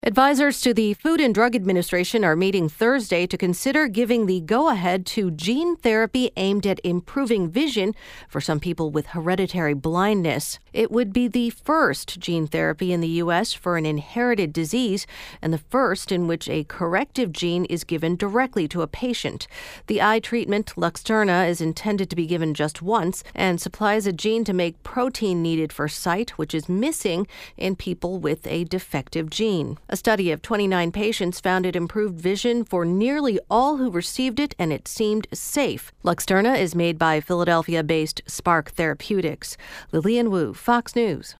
Advisors to the Food and Drug Administration are meeting Thursday to consider giving the go-ahead to gene therapy aimed at improving vision for some people with hereditary blindness. It would be the first gene therapy in the U.S. for an inherited disease and the first in which a corrective gene is given directly to a patient. The eye treatment, Luxturna, is intended to be given just once and supplies a gene to make protein needed for sight, which is missing in people with a defective gene. A study of 29 patients found it improved vision for nearly all who received it, and it seemed safe. Luxturna is made by Philadelphia-based Spark Therapeutics. Lillian Wu, Fox News.